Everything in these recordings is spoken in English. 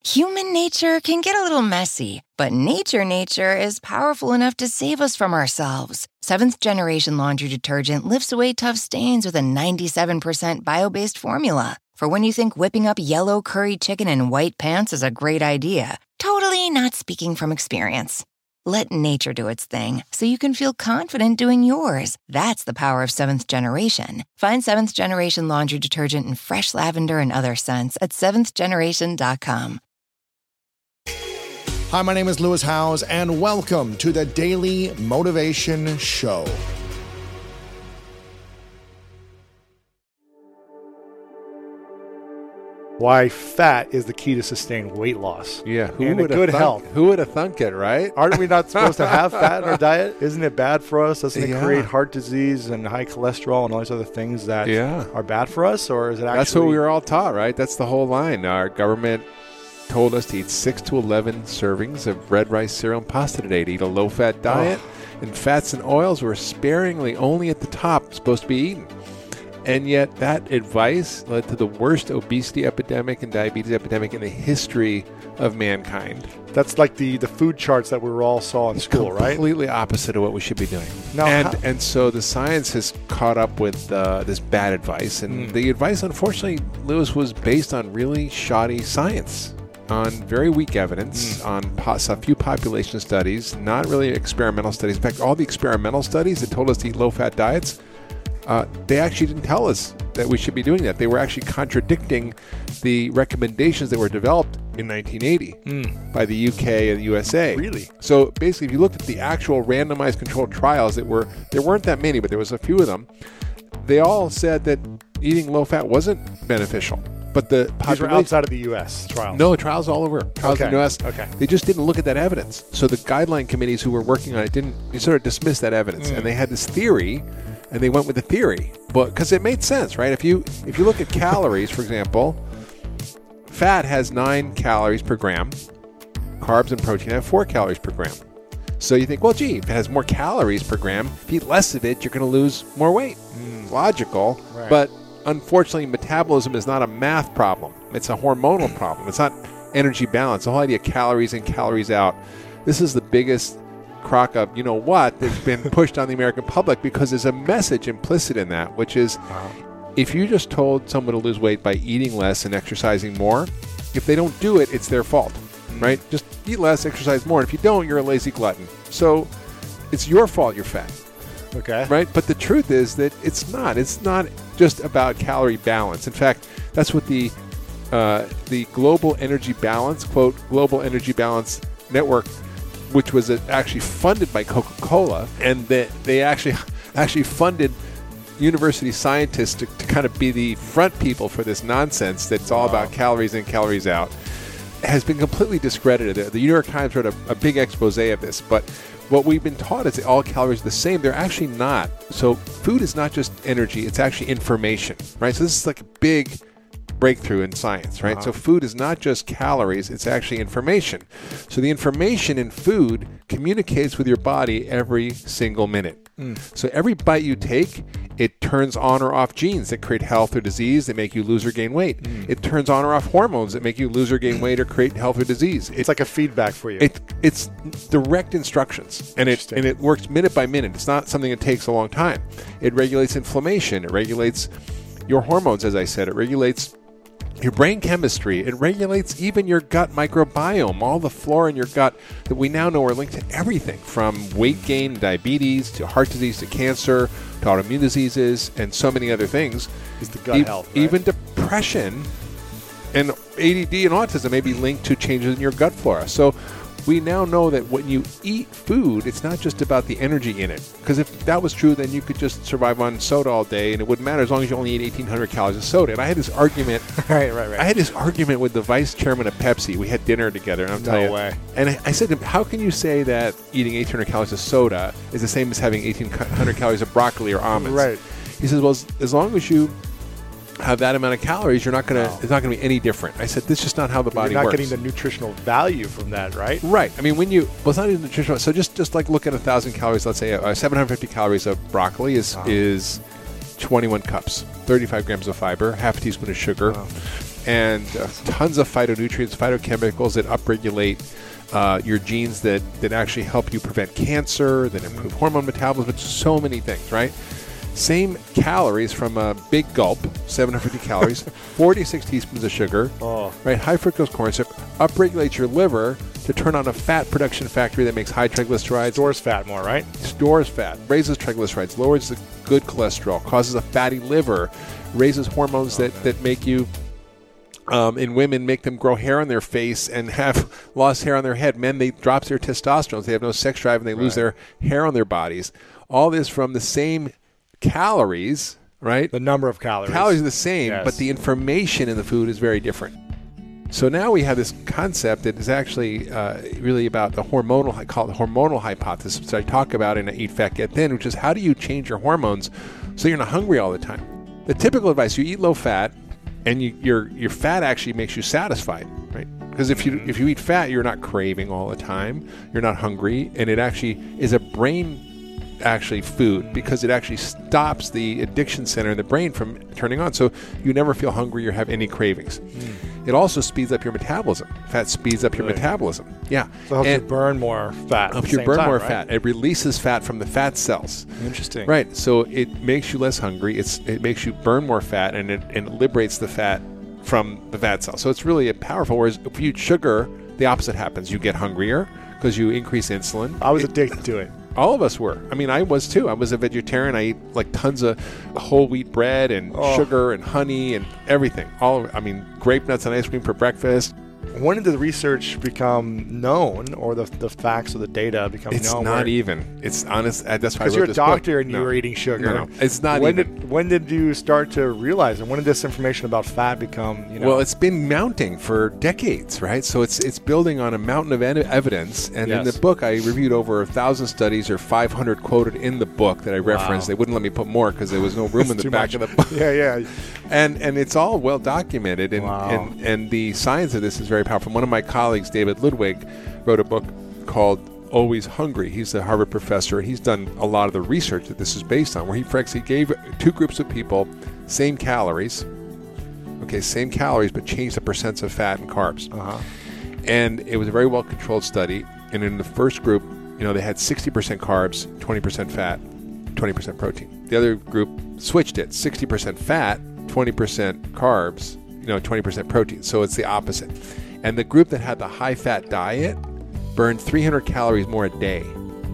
Human nature can get a little messy, but nature is powerful enough to save us from ourselves. Seventh Generation Laundry Detergent lifts away tough stains with a 97% bio-based formula. For when you think whipping up yellow curry chicken in white pants is a great idea. Totally not speaking from experience. Let nature do its thing so you can feel confident doing yours. That's the power of Seventh Generation. Find Seventh Generation Laundry Detergent in fresh lavender and other scents at seventhgeneration.com. Hi, my name is Lewis Howes, and welcome to the Daily Motivation Show. Why fat is the key to sustained weight loss. Yeah, who would have health. Who would have thunk it, right? Aren't we not supposed to have fat in our diet? Isn't it bad for us? Doesn't it create heart disease and high cholesterol and all these other things that are bad for us? Or is it actually... That's what we were all taught, right? That's the whole line. Our government told us to eat 6 to 11 servings of red rice, cereal, and pasta today, to eat a low-fat diet, and fats and oils were sparingly only at the top supposed to be eaten. And yet that advice led to the worst obesity epidemic and diabetes epidemic in the history of mankind. That's like the food charts that we all saw in school, right? Completely opposite of what we should be doing. Now, and so the science has caught up with this bad advice. And the advice, unfortunately, Lewis, was based on really shoddy science, on very weak evidence, on a few population studies, not really experimental studies. In fact, all the experimental studies that told us to eat low-fat diets, they actually didn't tell us that we should be doing that. They were actually contradicting the recommendations that were developed in 1980 by the UK and the USA. Really? So basically, if you looked at the actual randomized controlled trials there weren't that many, but there was a few of them. They all said that eating low-fat wasn't beneficial. But the these were outside of the U.S. trials? No, trials all over. Trials in the U.S. Okay. They just didn't look at that evidence. So the guideline committees who were working on it they sort of dismissed that evidence. And they had this theory, and they went with the theory. But because it made sense, right? If you look at calories, for example, fat has 9 calories per gram. Carbs and protein have 4 calories per gram. So you think, well, gee, if it has more calories per gram, if you eat less of it, you're going to lose more weight. Logical, right. But unfortunately, metabolism is not a math problem. It's a hormonal problem. It's not energy balance. The whole idea of calories in, calories out. This is the biggest crock of you-know-what that's been pushed on the American public because there's a message implicit in that, which is if you just told someone to lose weight by eating less and exercising more, if they don't do it, it's their fault, right? Just eat less, exercise more. And if you don't, you're a lazy glutton. So it's your fault you're fat. Okay. Right? But the truth is that it's not. It's not just about calorie balance. In fact, that's what the Global Energy Balance, quote, Global Energy Balance Network, which was actually funded by Coca-Cola, and they actually funded university scientists to kind of be the front people for this nonsense that's all about calories in, calories out, has been completely discredited. The New York Times wrote a big expose of this, but what we've been taught is that all calories are the same. They're actually not. So food is not just energy, it's actually information, right? So this is like a big breakthrough in science, right? So food is not just calories, it's actually information. So the information in food communicates with your body every single minute. So every bite you take, it turns on or off genes that create health or disease, that make you lose or gain weight. It turns on or off hormones that make you lose or gain weight or create health or disease. It's like a feedback for you. It's direct instructions, and it works minute by minute. It's not something that takes a long time. It regulates inflammation. It regulates your hormones, as I said. It regulates your brain chemistry. It regulates even your gut microbiome, all the flora in your gut that we now know are linked to everything from weight gain, diabetes, to heart disease, to cancer, to autoimmune diseases, and so many other things. It's the gut health, right? Even depression and ADD and autism may be linked to changes in your gut flora. So we now know that when you eat food, it's not just about the energy in it. Because if that was true, then you could just survive on soda all day, and it wouldn't matter as long as you only eat 1,800 calories of soda. And I had this argument. Right. I had this argument with the vice chairman of Pepsi. We had dinner together, and I'm telling you. No way. And I said to him, how can you say that eating 1,800 calories of soda is the same as having 1,800 calories of broccoli or almonds? Right. He says, well, as long as you have that amount of calories, you're not gonna. It's not gonna be any different. I said, this is just not how the body works. You're not getting the nutritional value from that, right? Right. I mean, it's not even nutritional. So just like look at 1,000 calories. Let's say 750 calories of broccoli is 21 cups, 35 grams of fiber, half a teaspoon of sugar, and tons of phytonutrients, phytochemicals that upregulate your genes that actually help you prevent cancer, that improve hormone metabolism, so many things, right? Same calories from a big gulp, 750 calories, 46 teaspoons of sugar, right? High fructose corn syrup upregulates your liver to turn on a fat production factory that makes high triglycerides. Stores fat more, right? Stores fat, raises triglycerides, lowers the good cholesterol, causes a fatty liver, raises hormones that make you, in women, make them grow hair on their face and have lost hair on their head. Men, they drop their testosterone. They have no sex drive and they lose their hair on their bodies. All this from the same calories, right? The number of calories. Calories are the same, but the information in the food is very different. So now we have this concept that is actually really about the hormonal, I call it the hormonal hypothesis, which I talk about in Eat Fat, Get Thin, which is how do you change your hormones so you're not hungry all the time? The typical advice, you eat low fat, and your fat actually makes you satisfied, right? Because if you eat fat, you're not craving all the time, you're not hungry, and it actually is a brain food because it actually stops the addiction center in the brain from turning on. So you never feel hungry or have any cravings. It also speeds up your metabolism. Fat speeds up your metabolism. Yeah. So it helps you burn more fat. Helps you burn more fat. It releases fat from the fat cells. Interesting. Right. So it makes you less hungry. It makes you burn more fat, and it liberates the fat from the fat cells. So it's really a powerful. Whereas if you eat sugar, the opposite happens. You get hungrier because you increase insulin. I was addicted to it. All of us were. I mean, I was too. I was a vegetarian. I eat like tons of whole wheat bread and sugar and honey and everything. Grape nuts and ice cream for breakfast. When did the research become known, or the facts or the data become known? It's not even. It's honest. That's why I wrote this book. Because you're a doctor and you were eating sugar. No, it's not even. When did you start to realize it? When did this information about fat become, Well, it's been mounting for decades, right? So it's building on a mountain of evidence. And in the book, I reviewed over 1,000 studies, or 500 quoted in the book that I referenced. They wouldn't let me put more because there was no room in the back of the book. Yeah. And it's all well documented, and the science of this is very powerful. One of my colleagues, David Ludwig, wrote a book called Always Hungry. He's a Harvard professor, and he's done a lot of the research that this is based on, where he gave two groups of people same calories, but changed the percents of fat and carbs. And it was a very well-controlled study, and in the first group, they had 60% carbs, 20% fat, 20% protein. The other group switched it, 60% fat, 20% carbs, 20% protein. So it's the opposite. And the group that had the high-fat diet burned 300 calories more a day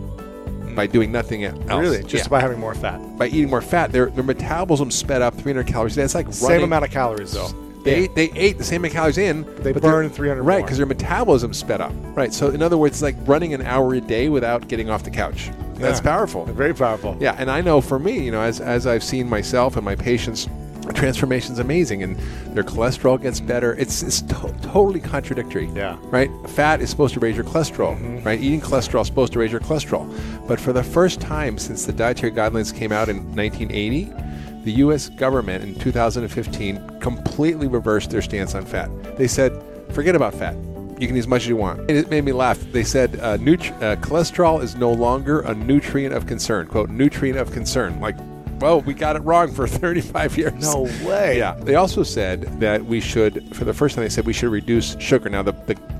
by doing nothing else. Really? Just by having more fat? By eating more fat. Their metabolism sped up 300 calories a day. It's like running. Same amount of calories, though. They ate the same amount of calories in. They burned 300 more. Right, because their metabolism sped up. Right, so in other words, it's like running an hour a day without getting off the couch. That's powerful. Very powerful. Yeah, and I know for me, as I've seen myself and my patients, transformation's amazing, and their cholesterol gets better. It's totally contradictory. Yeah. Right? Fat is supposed to raise your cholesterol. Right? Eating cholesterol is supposed to raise your cholesterol. But for the first time since the dietary guidelines came out in 1980, the U.S. government in 2015 completely reversed their stance on fat. They said, forget about fat. You can eat as much as you want. And it made me laugh. They said cholesterol is no longer a nutrient of concern. Quote, nutrient of concern. Like, well, we got it wrong for 35 years. No way. Yeah. They also said that we should, for the first time, they said we should reduce sugar. Now, the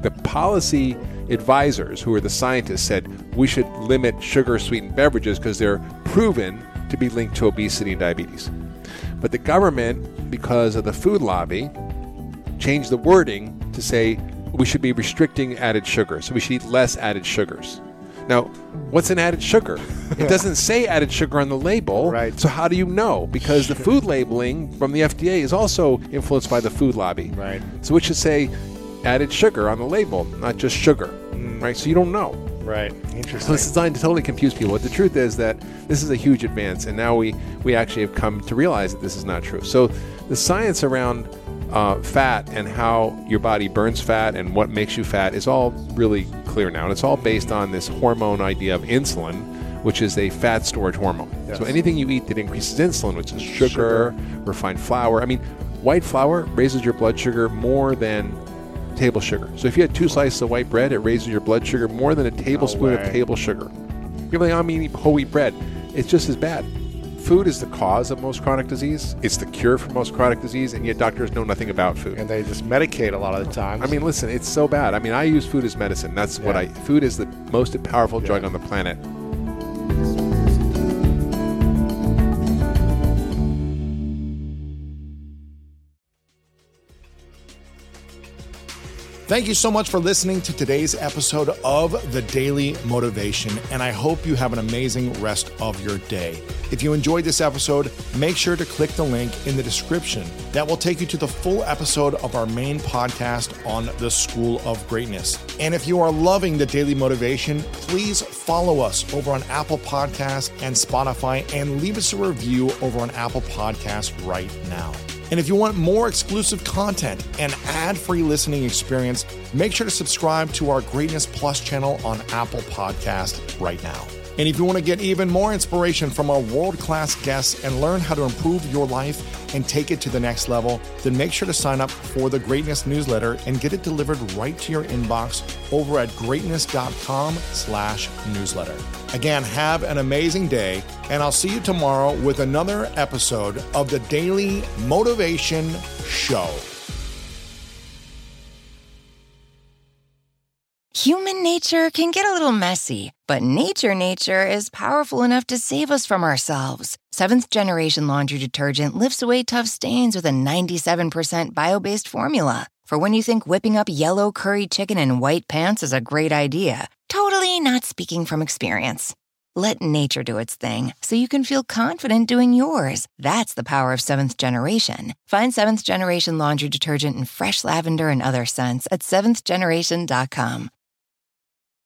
policy advisors, who are the scientists, said we should limit sugar-sweetened beverages because they're proven to be linked to obesity and diabetes. But the government, because of the food lobby, changed the wording to say we should be restricting added sugar. So we should eat less added sugars. Now, what's an added sugar? It doesn't say added sugar on the label. Right. So how do you know? Because the food labeling from the FDA is also influenced by the food lobby. Right. So it should say added sugar on the label, not just sugar. Right. So you don't know. Right. Interesting. So it's designed to totally confuse people. But the truth is that this is a huge advance, and now we actually have come to realize that this is not true. So the science around fat and how your body burns fat and what makes you fat is all really clear now. And it's all based on this hormone idea of insulin, which is a fat storage hormone. Yes. So anything you eat that increases insulin, which is sugar, refined flour. I mean, white flour raises your blood sugar more than table sugar. So if you had 2 slices of white bread, it raises your blood sugar more than a tablespoon of table sugar. You're like, I'm eating whole wheat bread. It's just as bad. food is the cause of most chronic disease. It's the cure for most chronic disease, and yet doctors know nothing about food. And they just medicate a lot of the time. I mean, listen, it's so bad. I mean, I use food as medicine. That's what food is the most powerful drug on the planet. Thank you so much for listening to today's episode of The Daily Motivation, and I hope you have an amazing rest of your day. If you enjoyed this episode, make sure to click the link in the description. That will take you to the full episode of our main podcast on the School of Greatness. And if you are loving The Daily Motivation, please follow us over on Apple Podcasts and Spotify, and leave us a review over on Apple Podcasts right now. And if you want more exclusive content and ad-free listening experience, make sure to subscribe to our Greatness Plus channel on Apple Podcast right now. And if you want to get even more inspiration from our world-class guests and learn how to improve your life and take it to the next level, then make sure to sign up for the Greatness newsletter and get it delivered right to your inbox over at greatness.com/newsletter. Again, have an amazing day, and I'll see you tomorrow with another episode of the Daily Motivation Show. Human nature can get a little messy, but nature is powerful enough to save us from ourselves. Seventh Generation Laundry Detergent lifts away tough stains with a 97% bio-based formula. For when you think whipping up yellow curry chicken in white pants is a great idea. Totally not speaking from experience. Let nature do its thing so you can feel confident doing yours. That's the power of Seventh Generation. Find Seventh Generation Laundry Detergent in fresh lavender and other scents at seventhgeneration.com.